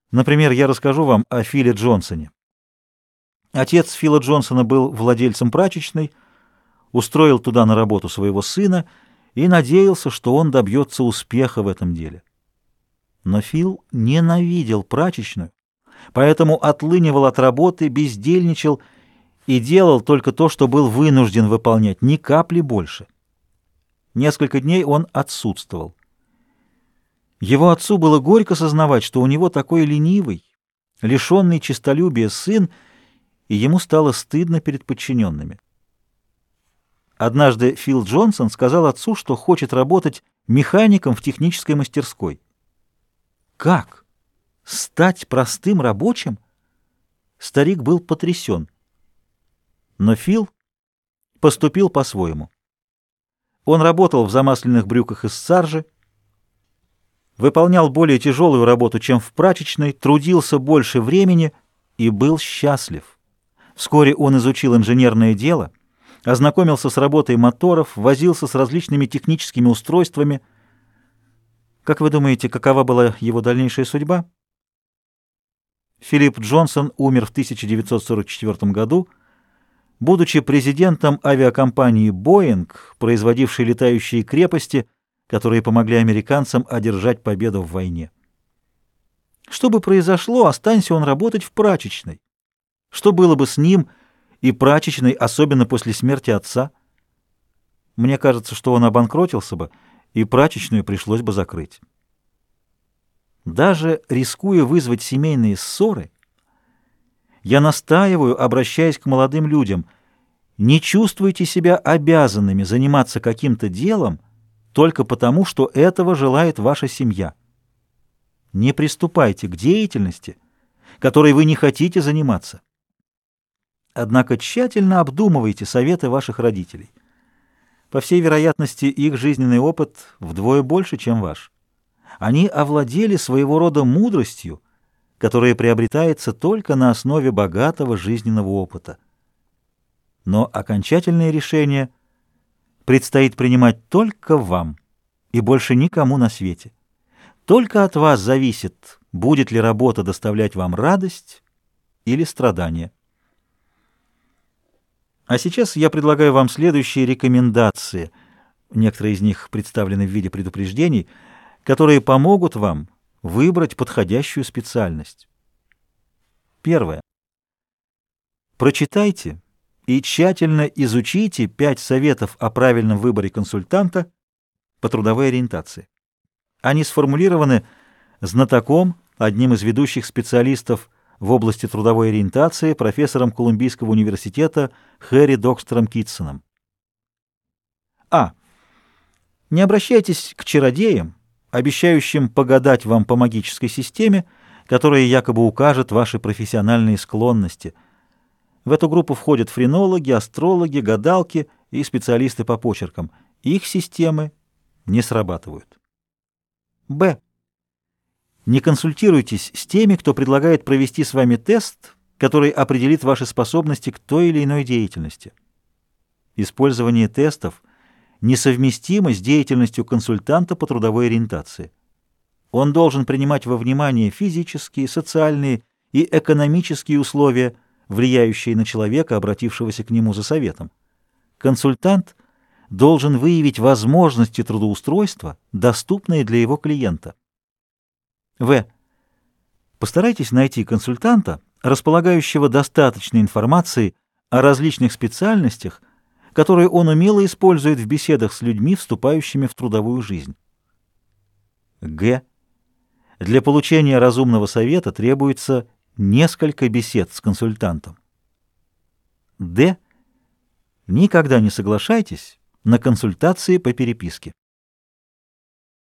Например, я расскажу вам о Филе Джонсоне. Отец Фила Джонсона был владельцем прачечной, устроил туда на работу своего сына и надеялся, что он добьется успеха в этом деле. Но Фил ненавидел прачечную, поэтому отлынивал от работы, бездельничал и делал только то, что был вынужден выполнять, ни капли больше. Несколько дней он отсутствовал. Его отцу было горько сознавать, что у него такой ленивый, лишенный честолюбия сын, и ему стало стыдно перед подчиненными. Однажды Фил Джонсон сказал отцу, что хочет работать механиком в технической мастерской. Как? Стать простым рабочим? Старик был потрясен. Но Фил поступил по-своему. Он работал в замасленных брюках из саржи, выполнял более тяжелую работу, чем в прачечной, трудился больше времени и был счастлив. Вскоре он изучил инженерное дело, ознакомился с работой моторов, возился с различными техническими устройствами. Как вы думаете, какова была его дальнейшая судьба? Филипп Джонсон умер в 1944 году, будучи президентом авиакомпании «Боинг», производившей летающие крепости, которые помогли американцам одержать победу в войне. Что бы произошло, останься он работать в прачечной. Что было бы с ним и прачечной, особенно после смерти отца? Мне кажется, что он обанкротился бы, и прачечную пришлось бы закрыть. Даже рискуя вызвать семейные ссоры, я настаиваю, обращаясь к молодым людям: не чувствуйте себя обязанными заниматься каким-то делом только потому, что этого желает ваша семья. Не приступайте к деятельности, которой вы не хотите заниматься. Однако тщательно обдумывайте советы ваших родителей. По всей вероятности, их жизненный опыт вдвое больше, чем ваш. Они овладели своего рода мудростью, которая приобретается только на основе богатого жизненного опыта. Но окончательное решение предстоит принимать только вам и больше никому на свете. Только от вас зависит, будет ли работа доставлять вам радость или страдания. А сейчас я предлагаю вам следующие рекомендации, некоторые из них представлены в виде предупреждений, которые помогут вам выбрать подходящую специальность. Первое. Прочитайте и тщательно изучите 5 советов о правильном выборе консультанта по трудовой ориентации. Они сформулированы знатоком, одним из ведущих специалистов в области трудовой ориентации, профессором Колумбийского университета Хэри Докстером Китсоном. А. Не обращайтесь к чародеям, обещающим погадать вам по магической системе, которая якобы укажет ваши профессиональные склонности. В эту группу входят френологи, астрологи, гадалки и специалисты по почеркам. Их системы не срабатывают. Б. Не консультируйтесь с теми, кто предлагает провести с вами тест, который определит ваши способности к той или иной деятельности. Использование тестов несовместимо с деятельностью консультанта по трудовой ориентации. Он должен принимать во внимание физические, социальные и экономические условия, влияющие на человека, обратившегося к нему за советом. Консультант должен выявить возможности трудоустройства, доступные для его клиента. В. Постарайтесь найти консультанта, располагающего достаточной информацией о различных специальностях, которые он умело использует в беседах с людьми, вступающими в трудовую жизнь. Г. Для получения разумного совета требуется несколько бесед с консультантом. Д. Никогда не соглашайтесь на консультации по переписке.